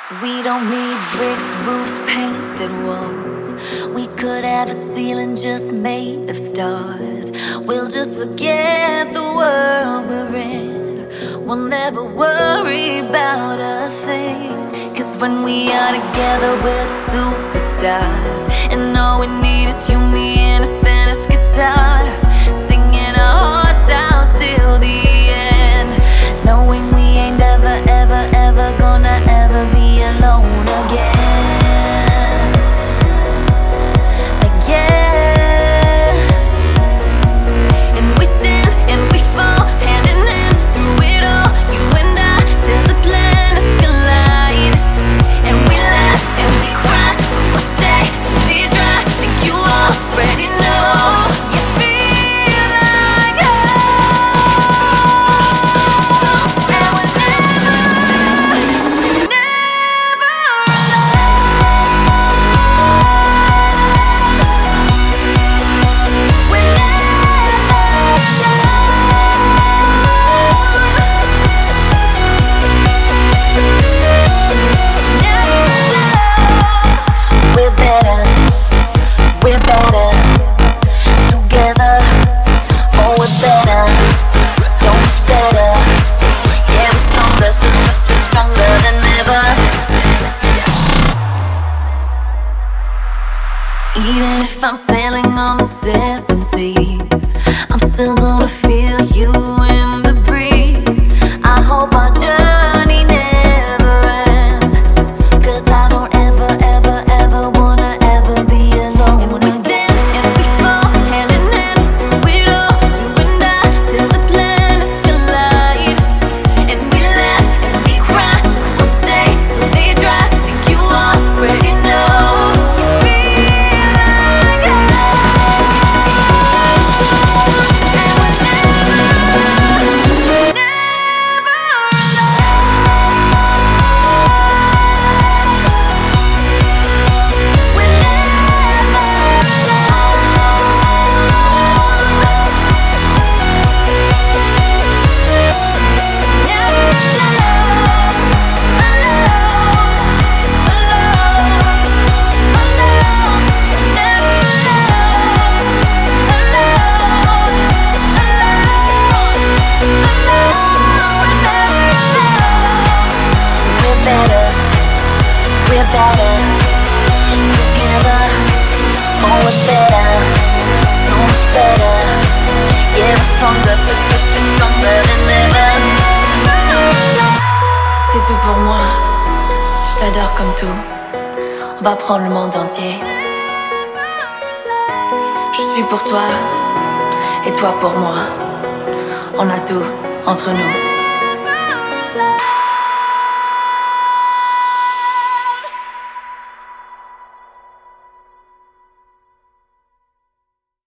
We don't need bricks, roofs, painted walls. We could have a ceiling just made of stars. We'll just forget the world we're in. We'll never worry about a thing. 'Cause when we are together we're superstars. And all we need is you, me, and a Spanish guitar, singing our hearts out till the end, knowing we ain't ever, ever, ever gonna ever be alone again. Again. And we stand and we fall hand in hand through it all, you and I, till the planets collide. And we laugh and we cry, we'll stay till we dry. Think you already know. You feel like home. And we're never, never we're better together. Oh, we're better, so much better. Yeah, we're stronger, sister, stronger than ever. Even if I'm sailing on the seven seas, I'm still gonna feel you in the breeze. I hope our journey never ends, 'cause I don't ever, ever, ever wanna ever be alone. And we stand and we fall hand in hand through it all, you and I, till the planets collide. And we laugh and we cry, we'll stay till they dry. Think you already know. You feel like and we're never, never we're better together. Oh, we're better, so much better. Yeah, we're stronger, sister, stronger than ever. T'es tout pour moi, je t'adore comme tout. On va prendre le monde entier. Je suis pour toi et toi pour moi. On a tout entre nous.